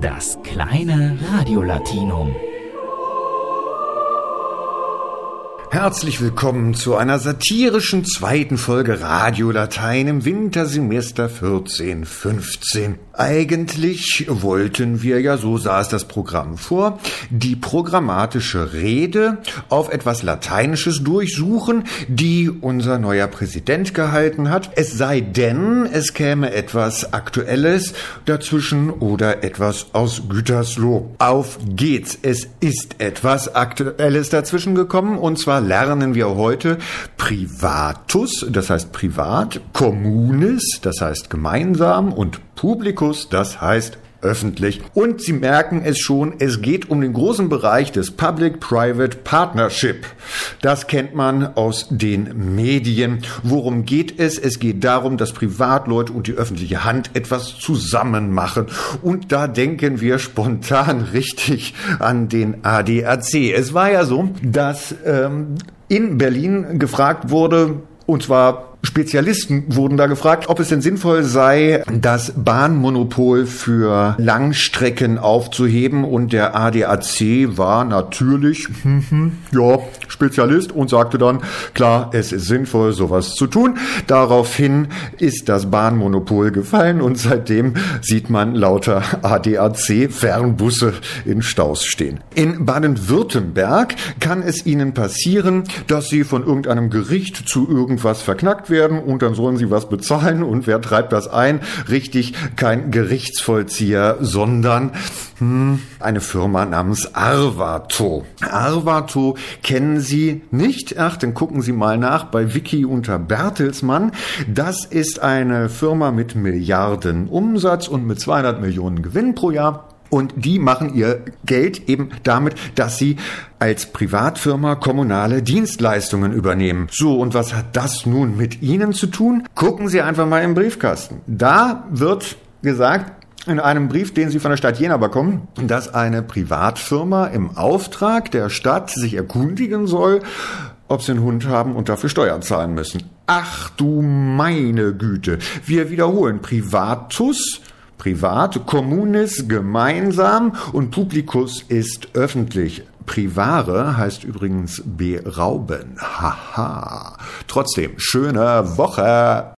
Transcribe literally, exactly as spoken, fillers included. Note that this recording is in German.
Das kleine Radiolatinum. Herzlich willkommen zu einer satirischen zweiten Folge Radio Latein im Wintersemester vierzehn fünfzehn. Eigentlich wollten wir ja, so sah es das Programm vor, die programmatische Rede auf etwas Lateinisches durchsuchen, die unser neuer Präsident gehalten hat. Es sei denn, es käme etwas Aktuelles dazwischen oder etwas aus Gütersloh. Auf geht's! Es ist etwas Aktuelles dazwischen gekommen, und zwar lernen wir heute Privatus, das heißt privat, Communis, das heißt gemeinsam, und Publicus, das heißt öffentlich. Und Sie merken es schon, es geht um den großen Bereich des Public-Private Partnership. Das kennt man aus den Medien. Worum geht es? Es geht darum, dass Privatleute und die öffentliche Hand etwas zusammen machen. Und da denken wir spontan richtig an den A D A C. Es war ja so, dass ähm, in Berlin gefragt wurde, und zwar Spezialisten wurden da gefragt, ob es denn sinnvoll sei, das Bahnmonopol für Langstrecken aufzuheben. Und der A D A C war natürlich, ja, Spezialist und sagte dann, klar, es ist sinnvoll, sowas zu tun. Daraufhin ist das Bahnmonopol gefallen und seitdem sieht man lauter A D A C-Fernbusse in Staus stehen. In Baden-Württemberg kann es Ihnen passieren, dass Sie von irgendeinem Gericht zu irgendwas verknackt werden. Werden und dann sollen sie was bezahlen, und wer treibt das ein? Richtig, kein Gerichtsvollzieher, sondern hm, eine Firma namens Arvato. Arvato kennen Sie nicht? Ach, dann gucken Sie mal nach bei Wiki unter Bertelsmann. Das ist eine Firma mit Milliarden Umsatz und mit zweihundert Millionen Gewinn pro Jahr. Und die machen ihr Geld eben damit, dass sie als Privatfirma kommunale Dienstleistungen übernehmen. So, und was hat das nun mit Ihnen zu tun? Gucken Sie einfach mal im Briefkasten. Da wird gesagt, in einem Brief, den Sie von der Stadt Jena bekommen, dass eine Privatfirma im Auftrag der Stadt sich erkundigen soll, ob sie einen Hund haben und dafür Steuern zahlen müssen. Ach du meine Güte. Wir wiederholen. Privatus, privat, Communis, gemeinsam, und Publicus ist öffentlich. Privare heißt übrigens berauben. Haha. Trotzdem, schöne Woche.